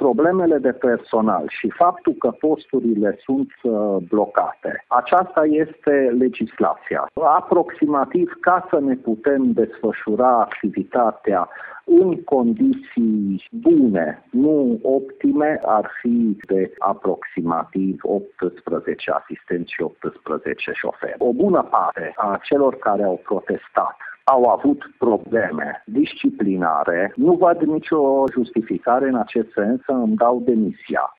problemele de personal și faptul că posturile sunt blocate, aceasta este legislația. Aproximativ, ca să ne putem desfășura activitatea în condiții bune, nu optime, ar fi de aproximativ 18 asistenți și 18 șoferi. O bună parte a celor care au protestat au avut probleme disciplinare. Nu văd nicio justificare în acest sens să îmi dau demisia.